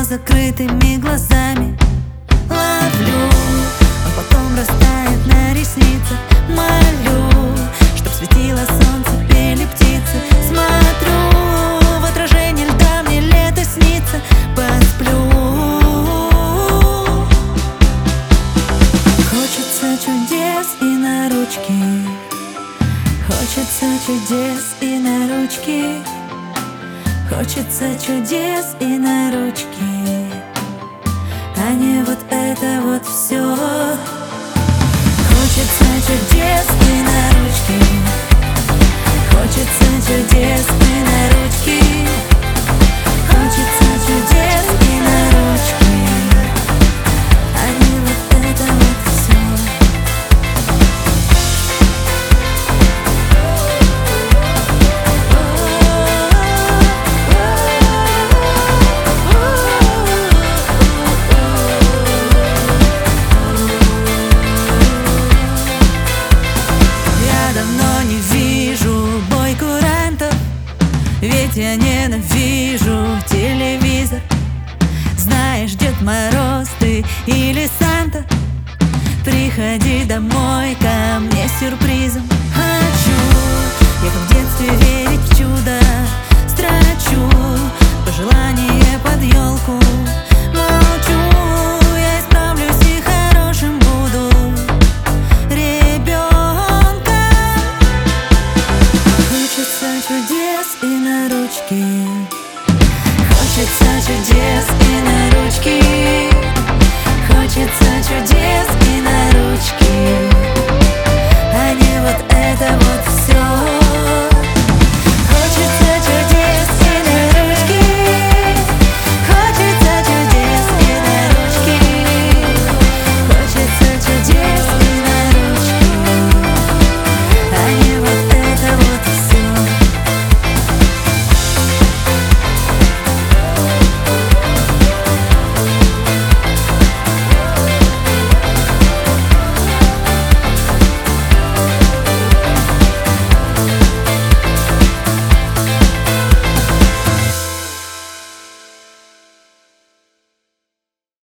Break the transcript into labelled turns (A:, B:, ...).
A: но закрытыми глазами ловлю, а потом растает на ресницах. Молю, чтоб светило солнце, пели птицы. Смотрю в отражение льда, мне лето снится. Посплю. Хочется чудес и на ручки, хочется чудес и на ручки, хочется чудес и на ручки, а не вот это вот все. Хочется чудес и на ручки, хочется чудес и на ручки, хочется чудес и на ручки, а не вот это вот все. Ведь я ненавижу телевизор. Знаешь, Дед Мороз ты или Санта, приходи домой ко мне с сюрпризом. Хочу я, как в детстве, верить в чудо. Строчу пожелание под елку. Молчу, я исправлюсь и хорошим буду ребенком. Хочется чудес и на ручки, хочется чудес и на ручки, хочется чудес и на ручки, а не вот это вот.